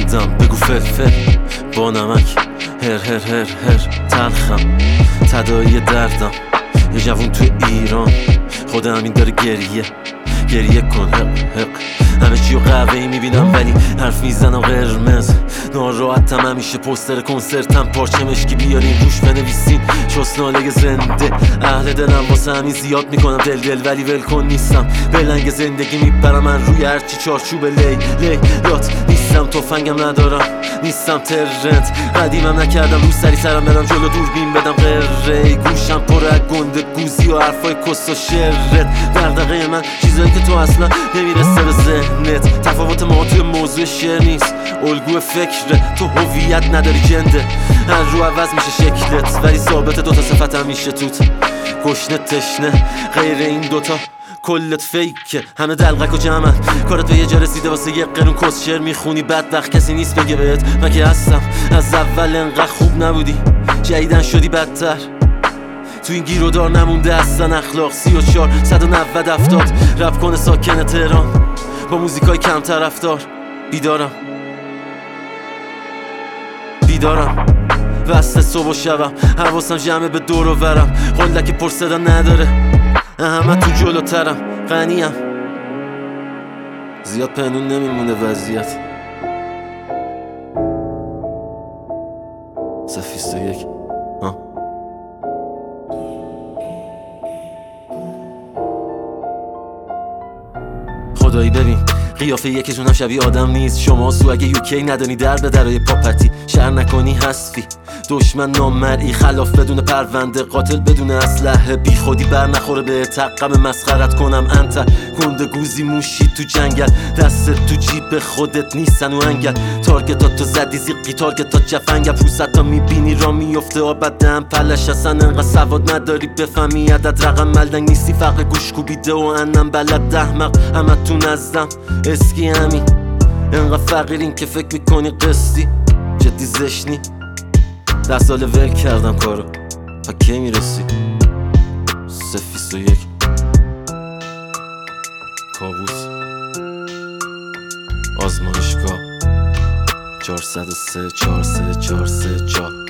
دردم بگو فلفل با نمک، هر هر هر هر تلخم تدایی دردم. یه جوون تو ایران خود همین داره گریه کن حق حق. همه چیو قهوه‌ای میبینم ولی حرف میزنم قرمز. ناراحتم همیشه پوستر کنسرتم پارچه مشکی بیارین روش بنویسین شسناله زنده. اهل دلم واسه همین زیاد میکنم دل ولی ولکن نیستم. بلنگ زندگی میبرم من روی هرچی چارچوب لیلات نیستم. تفنگم ندارم نیستم ترنت قدیمم نکردم رو سری سرم برم جلو دوربین بدم قره. گوشم پر از گنده گوزی و حرفای کس و شرت. دغدغه من چیزایی که تو اصلا نمیرسه به ذهنت. تفاوت ما توی موضوع شعر نیست، الگو فکره. تو هویت نداری جنده، هر رو عوض میشه شکلت ولی ثابت دوتا صفتم میشه توت. گشنه تشنه غیر این دوتا کلت فیکه. همه دلقک و جمعن کارت به یه جا رسیده واسه یه قرون کس شعر میخونی بدبخت کسی نیست بگه بهت من که هستم. از اول انقدر خوب نبودی جدیدن شدی بدتر. تو این گیر و دار نمونده اصلا اخلاق. 34 190 70 رپ کنه ساکن تهران با موزیکای کم طرفدار. بیدارم وسط صبح و شبم حواسم جمعه به دور و برم. قلدک پر صدا نداره همه تو جلوترم. غنیم زیاد پنون نمیمونه وضعیت. 321 خدایی ببین قیافه یکیشونم شبیه آدم نیست. شما سو اگه یوکی ندانی در به درای پاپتی شر نکنی حذفی. دشمن نامرئی خلاف بدون پرونده قاتل بدون اسلحه. بی خودی بر نخوره به تقم مسخرت کنم انت گنده گوزی موشی تو جنگل. دست تو جیب خودت نیستن و انگل. تارگتات تو زدی زیقی تارگتات جفنگل. پوستا میبینی را میفته آبد دهم پلش. اصلا انقدر سواد نداری بفهمی عدد رقم. ملدنگ نیستی فقر گوش کوبیده و انم بلد دهمق. همه تو نزدم اسکی همین انقدر فقیرین که فکر میکنی قسطی. جدی زشنی 10 سال ول کردم کارو تا کی میرسی. 321 کابوس آزمایشگاه 403 434